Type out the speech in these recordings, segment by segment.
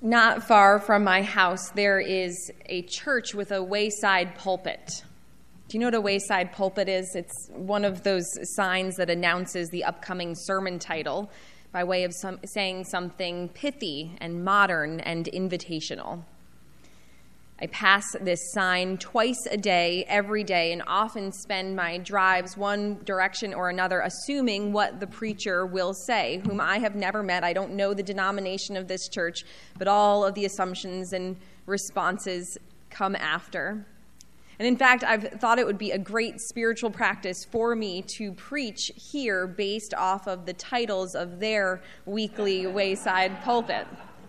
Not far from my house, there is a church with a wayside pulpit. Do you know what a wayside pulpit is? It's one of those signs that announces the upcoming sermon title by way of saying something pithy and modern and invitational. I pass this sign twice a day, every day, and often spend my drives one direction or another assuming what the preacher will say, whom I have never met. I don't know the denomination of this church, but all of the assumptions and responses come after. And in fact, I've thought it would be a great spiritual practice for me to preach here based off of the titles of their weekly wayside pulpit.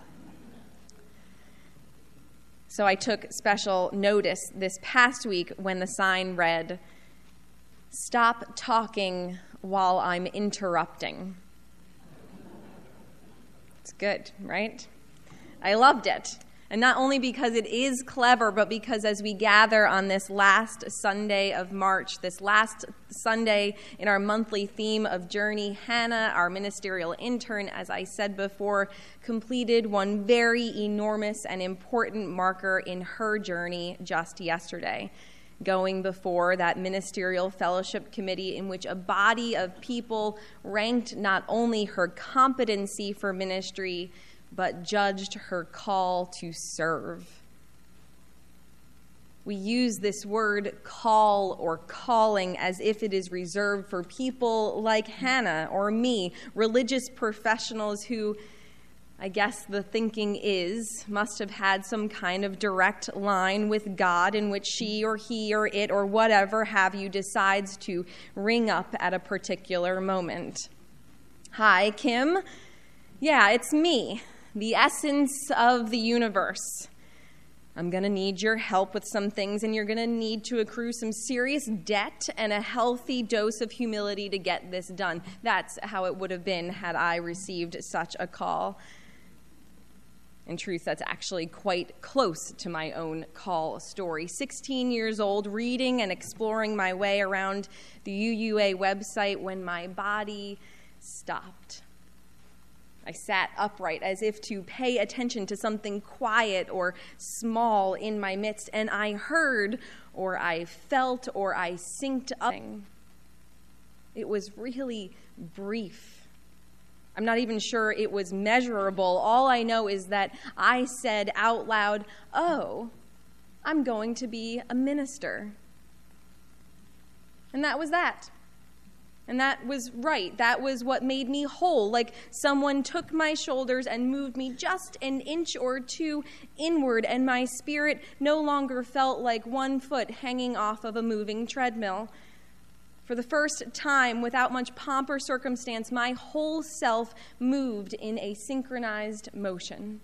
So I took special notice this past week when the sign read, "Stop talking while I'm interrupting." It's good, right? I loved it. And not only because it is clever, but because as we gather on this last Sunday of March, this last Sunday in our monthly theme of Journey, Hannah, our ministerial intern, as I said before, completed one very enormous and important marker in her journey just yesterday, going before that ministerial fellowship committee in which a body of people ranked not only her competency for ministry, but judged her call to serve. We use this word call or calling as if it is reserved for people like Hannah or me, religious professionals who, I guess the thinking is, must have had some kind of direct line with God in which she or he or it or whatever have you decides to ring up at a particular moment. Hi, Kim. Yeah, it's me. The essence of the universe. I'm going to need your help with some things, and you're going to need to accrue some serious debt and a healthy dose of humility to get this done. That's how it would have been had I received such a call. In truth, that's actually quite close to my own call story. 16 years old, reading and exploring my way around the UUA website when my body stopped. I sat upright as if to pay attention to something quiet or small in my midst, and I heard, or I felt, or I synced up. It was really brief. I'm not even sure it was measurable. All I know is that I said out loud, "Oh, I'm going to be a minister." And that was that. And that was right. That was what made me whole. Like someone took my shoulders and moved me just an inch or two inward, and my spirit no longer felt like one foot hanging off of a moving treadmill. For the first time, without much pomp or circumstance, my whole self moved in a synchronized motion.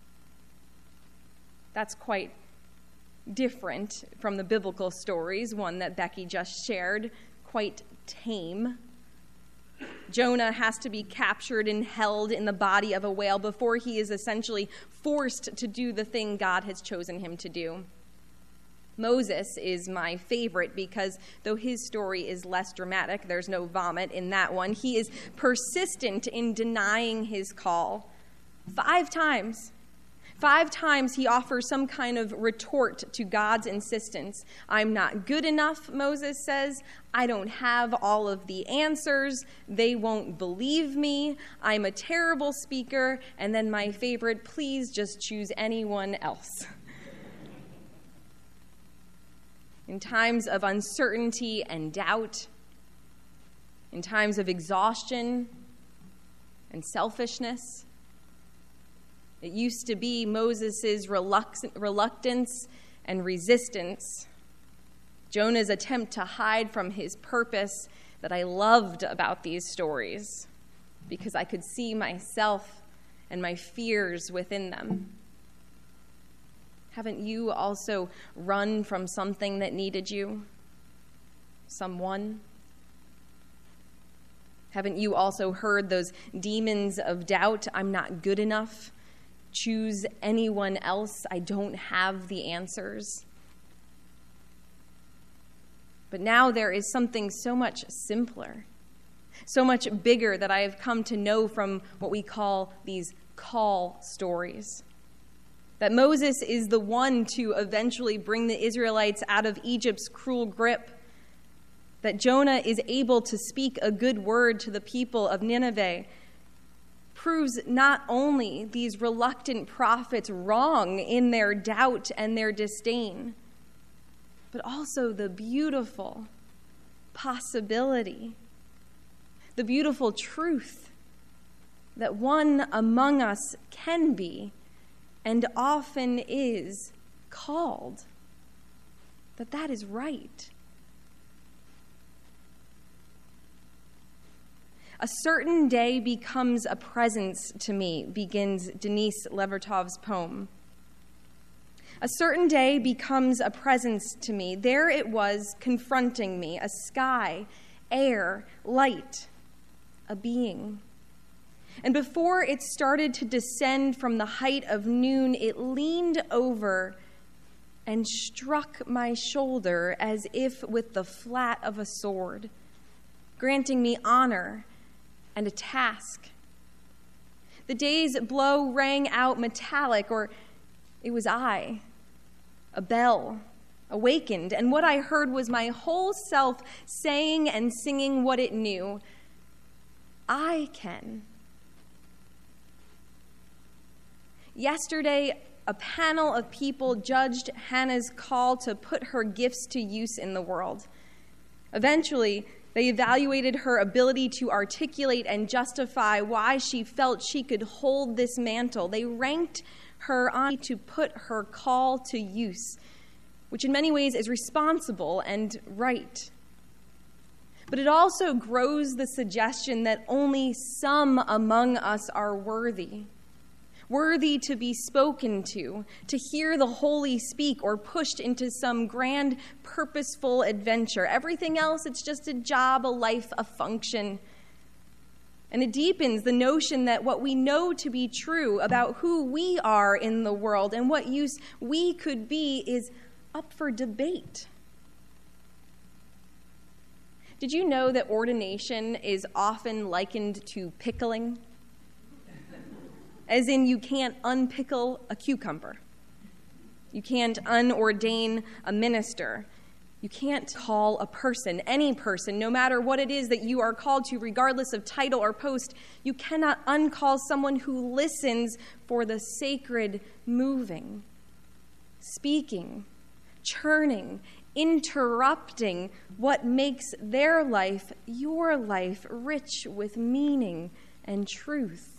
That's quite different from the biblical stories, one that Becky just shared, quite tame. Jonah has to be captured and held in the body of a whale before he is essentially forced to do the thing God has chosen him to do. Moses is my favorite because though his story is less dramatic, there's no vomit in that one, he is persistent in denying his call. 5 times. 5 times he offers some kind of retort to God's insistence. I'm not good enough, Moses says. I don't have all of the answers. They won't believe me. I'm a terrible speaker. And then my favorite, please just choose anyone else. In times of uncertainty and doubt, in times of exhaustion and selfishness, it used to be Moses' reluctance and resistance, Jonah's attempt to hide from his purpose, that I loved about these stories because I could see myself and my fears within them. Haven't you also run from something that needed you? Someone? Haven't you also heard those demons of doubt? I'm not good enough. Choose anyone else. I don't have the answers. But now there is something so much simpler, so much bigger that I have come to know from what we call these call stories. that Moses is the one to eventually bring the Israelites out of Egypt's cruel grip, that Jonah is able to speak a good word to the people of Nineveh, proves not only these reluctant prophets wrong in their doubt and their disdain, but also the beautiful possibility, the beautiful truth that one among us can be and often is called, that is right. A certain day becomes a presence to me, begins Denise Levertov's poem. A certain day becomes a presence to me. There it was confronting me, a sky, air, light, a being. And before it started to descend from the height of noon, it leaned over and struck my shoulder as if with the flat of a sword, granting me honor and a task. The day's blow rang out metallic, or it was I, a bell, awakened, and what I heard was my whole self saying and singing what it knew. I can. Yesterday, a panel of people judged Hannah's call to put her gifts to use in the world. Eventually, they evaluated her ability to articulate and justify why she felt she could hold this mantle. They ranked her on to put her call to use, which in many ways is responsible and right. But it also grows the suggestion that only some among us are worthy to be spoken to hear the holy speak, or pushed into some grand, purposeful adventure. Everything else, it's just a job, a life, a function. And it deepens the notion that what we know to be true about who we are in the world and what use we could be is up for debate. Did you know that ordination is often likened to pickling? As in, you can't unpickle a cucumber. You can't unordain a minister. You can't call a person, any person, no matter what it is that you are called to, regardless of title or post. You cannot uncall someone who listens for the sacred moving, speaking, churning, interrupting what makes their life, your life, rich with meaning and truth.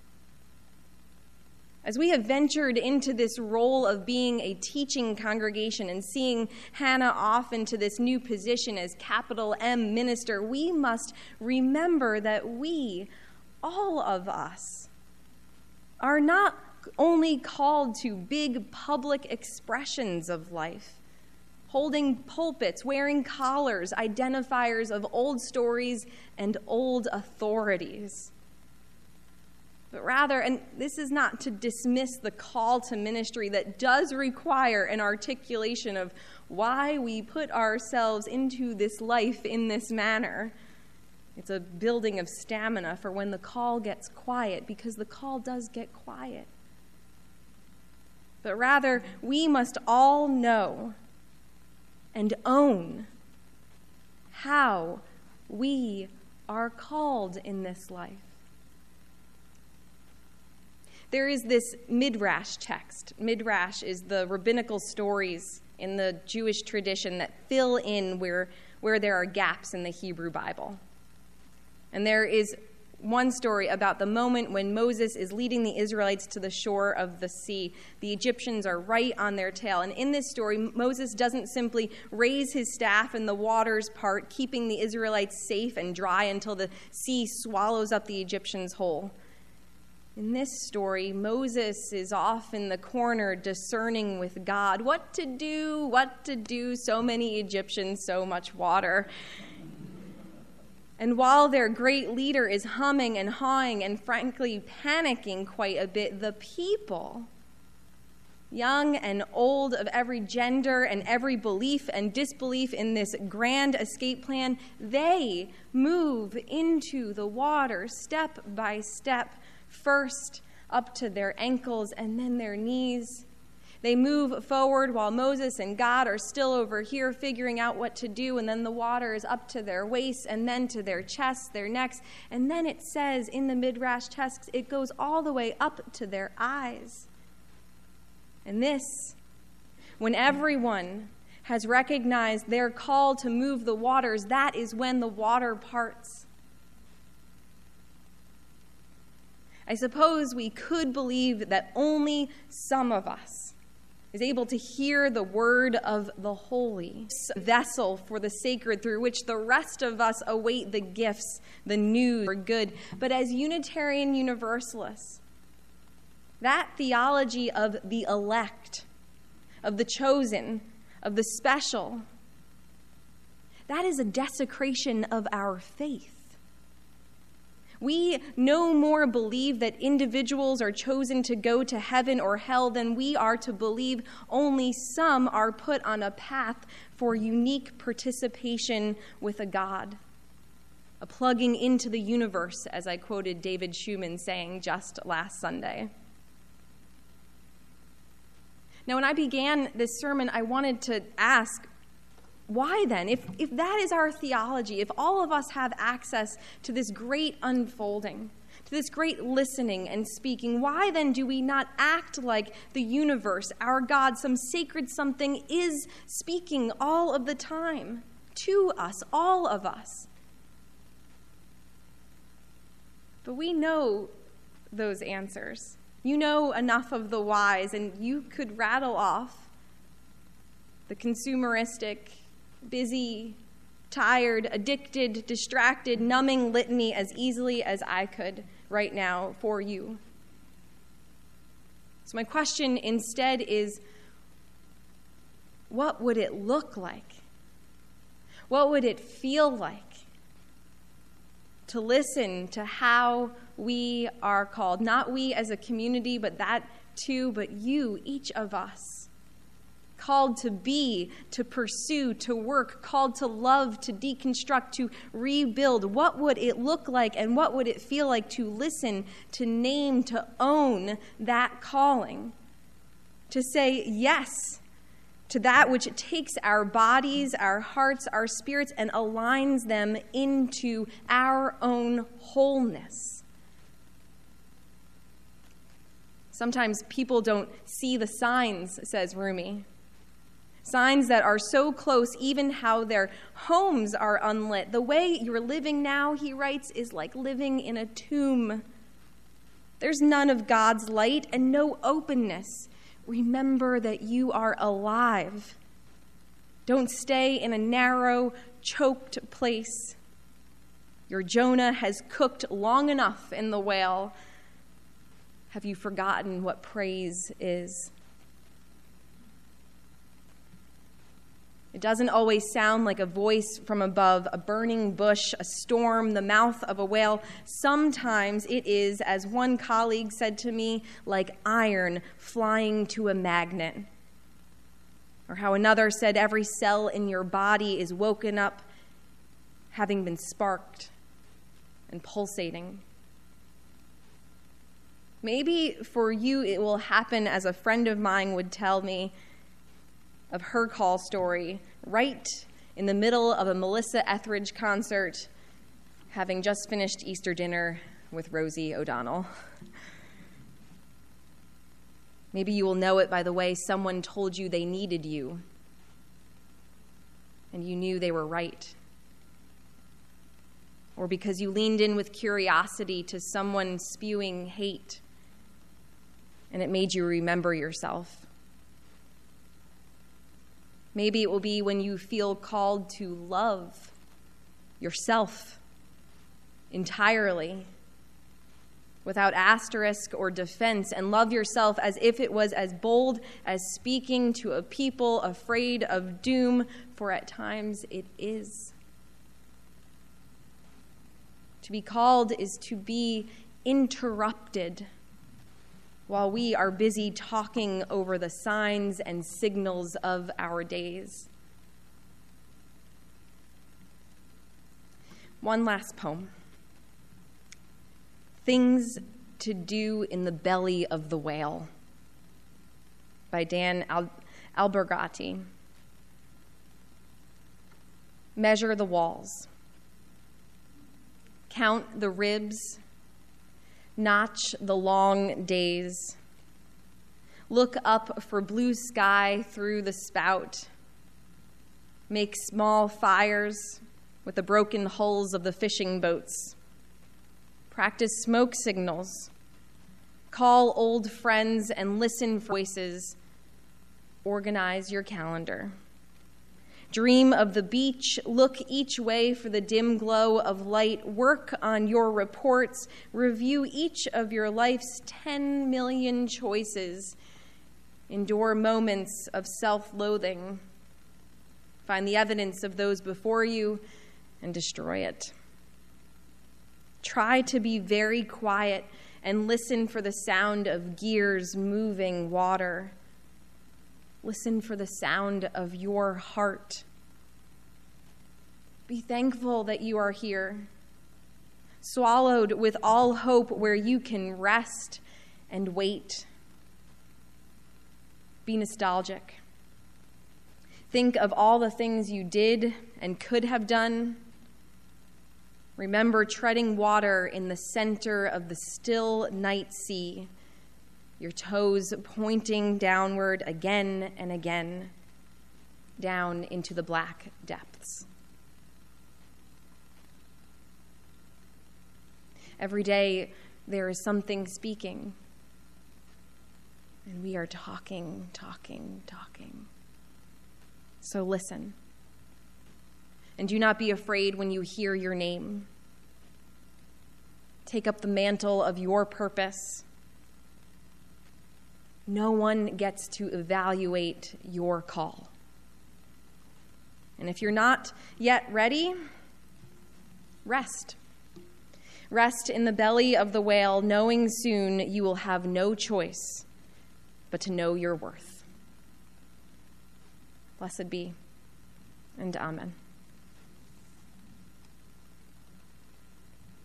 As we have ventured into this role of being a teaching congregation and seeing Hannah off into this new position as capital M minister, we must remember that we, all of us, are not only called to big public expressions of life, holding pulpits, wearing collars, identifiers of old stories and old authorities. But rather, and this is not to dismiss the call to ministry that does require an articulation of why we put ourselves into this life in this manner. It's a building of stamina for when the call gets quiet, because the call does get quiet. But rather, we must all know and own how we are called in this life. There is this Midrash text. Midrash is the rabbinical stories in the Jewish tradition that fill in where there are gaps in the Hebrew Bible. And there is one story about the moment when Moses is leading the Israelites to the shore of the sea. The Egyptians are right on their tail. And in this story, Moses doesn't simply raise his staff and the waters part, keeping the Israelites safe and dry until the sea swallows up the Egyptians whole. In this story, Moses is off in the corner discerning with God what to do, so many Egyptians, so much water. And while their great leader is humming and hawing and frankly panicking quite a bit, the people, young and old, of every gender and every belief and disbelief in this grand escape plan, they move into the water step by step, first up to their ankles and then their knees They move forward while Moses and God are still over here figuring out what to do, and then the water is up to their waists and then to their chests, their necks, and then it says in the Midrash text, it goes all the way up to their eyes. And this, when everyone has recognized their call to move the waters, that is when the water parts. I suppose we could believe that only some of us is able to hear the word of the holy vessel for the sacred through which the rest of us await the gifts, the news for good. But as Unitarian Universalists, that theology of the elect, of the chosen, of the special, that is a desecration of our faith. We no more believe that individuals are chosen to go to heaven or hell than we are to believe only some are put on a path for unique participation with a God, a plugging into the universe, as I quoted David Schumann saying just last Sunday. Now, when I began this sermon, I wanted to ask, why then? If that is our theology, if all of us have access to this great unfolding, to this great listening and speaking, why then do we not act like the universe, our God, some sacred something is speaking all of the time to us, all of us? But we know those answers. You know enough of the whys, and you could rattle off the consumeristic, busy, tired, addicted, distracted, numbing litany as easily as I could right now for you. So my question instead is, what would it look like? What would it feel like to listen to how we are called? Not we as a community, but that too, but you, each of us. Called to be, to pursue, to work, called to love, to deconstruct, to rebuild. What would it look like and what would it feel like to listen, to name, to own that calling? To say yes to that which takes our bodies, our hearts, our spirits, and aligns them into our own wholeness. Sometimes people don't see the signs, says Rumi. Signs that are so close, even how their homes are unlit. The way you're living now, he writes, is like living in a tomb. There's none of God's light and no openness. Remember that you are alive. Don't stay in a narrow, choked place. Your Jonah has cooked long enough in the whale. Have you forgotten what praise is? It doesn't always sound like a voice from above, a burning bush, a storm, the mouth of a whale. Sometimes it is, as one colleague said to me, like iron flying to a magnet. Or how another said, every cell in your body is woken up, having been sparked and pulsating. Maybe for you it will happen as a friend of mine would tell me of her call story, right in the middle of a Melissa Etheridge concert, having just finished Easter dinner with Rosie O'Donnell. Maybe you will know it by the way someone told you they needed you, and you knew they were right. Or because you leaned in with curiosity to someone spewing hate, and it made you remember yourself. Maybe it will be when you feel called to love yourself entirely, without asterisk or defense, and love yourself as if it was as bold as speaking to a people afraid of doom, for at times it is. To be called is to be interrupted while we are busy talking over the signs and signals of our days. One last poem. Things to do in the belly of the whale. by Dan Albergati. Measure the walls. Count the ribs. Notch the long days. Look up for blue sky through the spout. Make small fires with the broken hulls of the fishing boats. Practice smoke signals. Call old friends and listen for voices. Organize your calendar. Dream of the beach. Look each way for the dim glow of light. Work on your reports. Review each of your life's 10 million choices. Endure moments of self-loathing. Find the evidence of those before you and destroy it. Try to be very quiet and listen for the sound of gears moving water. Listen for the sound of your heart. Be thankful that you are here, swallowed with all hope where you can rest and wait. Be nostalgic. Think of all the things you did and could have done. Remember treading water in the center of the still night sea, your toes pointing downward again and again, down into the black depths. Every day there is something speaking, and we are talking. So listen, and do not be afraid when you hear your name. Take up the mantle of your purpose. No one gets to evaluate your call. And if you're not yet ready, rest. Rest in the belly of the whale, knowing soon you will have no choice but to know your worth. Blessed be, and amen.